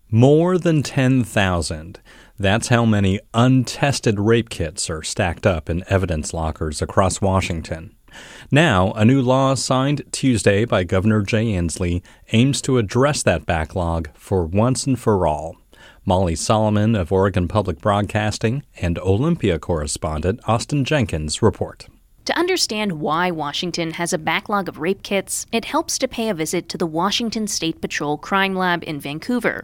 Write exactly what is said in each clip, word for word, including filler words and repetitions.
More than ten thousand. That's how many untested rape kits are stacked up in evidence lockers across Washington. Now, a new law signed Tuesday by Governor Jay Inslee aims to address that backlog for once and for all. Molly Solomon of Oregon Public Broadcasting and Olympia correspondent Austin Jenkins report. To understand why Washington has a backlog of rape kits, it helps to pay a visit to the Washington State Patrol Crime Lab in Vancouver.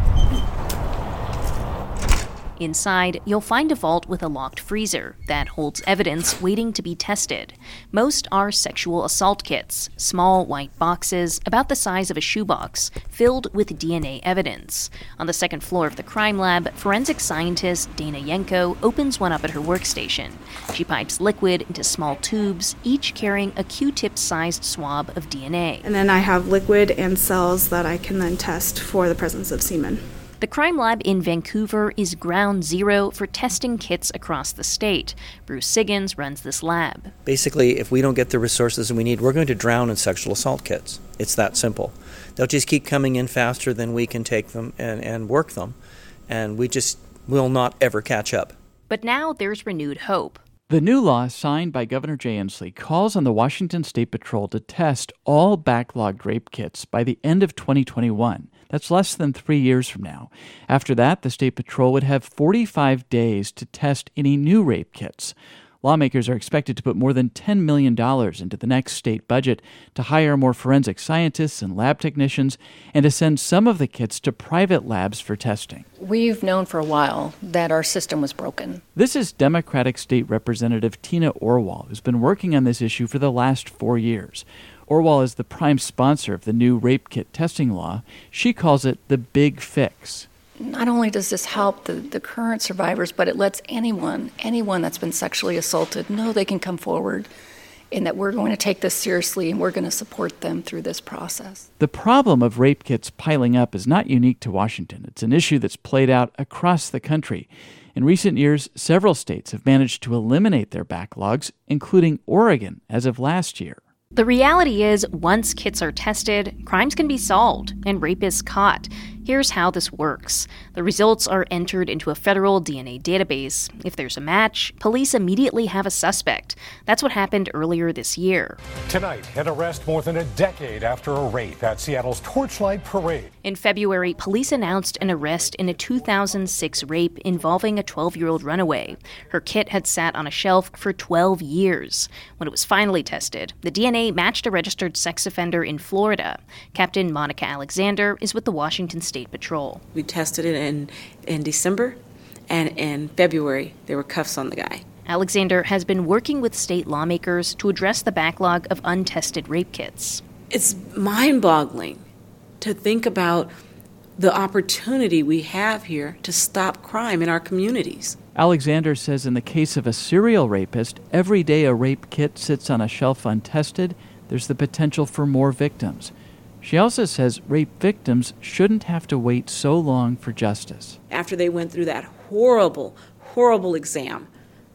Inside, you'll find a vault with a locked freezer that holds evidence waiting to be tested. Most are sexual assault kits, small white boxes about the size of a shoebox, filled with D N A evidence. On the second floor of the crime lab, forensic scientist Dana Yenko opens one up at her workstation. She pipes liquid into small tubes, each carrying a Q-tip-sized swab of D N A. And then I have liquid and cells that I can then test for the presence of semen. The crime lab in Vancouver is ground zero for testing kits across the state. Bruce Siggins runs this lab. Basically, if we don't get the resources we need, we're going to drown in sexual assault kits. It's that simple. They'll just keep coming in faster than we can take them and, and work them, and we just will not ever catch up. But now there's renewed hope. The new law signed by Governor Jay Inslee calls on the Washington State Patrol to test all backlogged rape kits by the end of twenty twenty-one. That's less than three years from now. After that, the State Patrol would have forty-five days to test any new rape kits. Lawmakers are expected to put more than ten million dollars into the next state budget to hire more forensic scientists and lab technicians and to send some of the kits to private labs for testing. We've known for a while that our system was broken. This is Democratic State Representative Tina Orwall, who's been working on this issue for the last four years. Orwall is the prime sponsor of the new rape kit testing law. She calls it the big fix. Not only does this help the, the current survivors, but it lets anyone, anyone that's been sexually assaulted know they can come forward and that we're going to take this seriously and we're going to support them through this process. The problem of rape kits piling up is not unique to Washington. It's an issue that's played out across the country. In recent years, several states have managed to eliminate their backlogs, including Oregon as of last year. The reality is, once kits are tested, crimes can be solved and rapists caught. Here's how this works. The results are entered into a federal D N A database. If there's a match, police immediately have a suspect. That's what happened earlier this year. Tonight, an arrest more than a decade after a rape at Seattle's Torchlight Parade. In February, police announced an arrest in a two thousand six rape involving a twelve-year-old runaway. Her kit had sat on a shelf for twelve years. When it was finally tested, the D N A matched a registered sex offender in Florida. Captain Monica Alexander is with the Washington State Patrol. We tested it in, in December, and in February, there were cuffs on the guy. Alexander has been working with state lawmakers to address the backlog of untested rape kits. It's mind-boggling to think about the opportunity we have here to stop crime in our communities. Alexander says in the case of a serial rapist, every day a rape kit sits on a shelf untested, there's the potential for more victims. She also says rape victims shouldn't have to wait so long for justice. After they went through that horrible, horrible exam,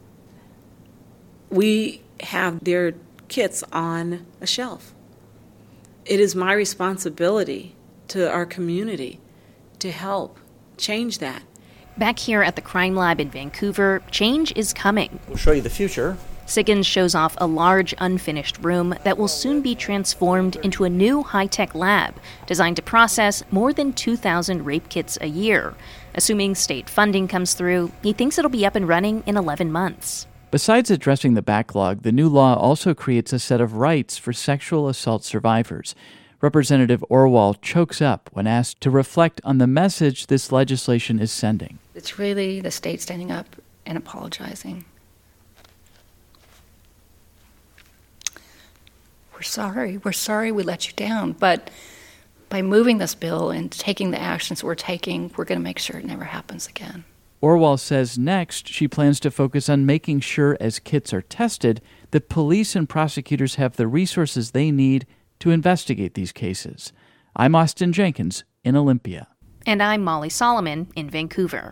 we have their kits on a shelf. It is my responsibility to our community to help change that. Back here at the crime lab in Vancouver, change is coming. We'll show you the future. Siggins shows off a large, unfinished room that will soon be transformed into a new high-tech lab designed to process more than two thousand rape kits a year. Assuming state funding comes through, he thinks it'll be up and running in eleven months. Besides addressing the backlog, the new law also creates a set of rights for sexual assault survivors. Representative Orwall chokes up when asked to reflect on the message this legislation is sending. It's really the state standing up and apologizing. We're sorry. We're sorry we let you down. But by moving this bill and taking the actions we're taking, we're going to make sure it never happens again. Orwall says next she plans to focus on making sure as kits are tested that police and prosecutors have the resources they need to investigate these cases. I'm Austin Jenkins in Olympia. And I'm Molly Solomon in Vancouver.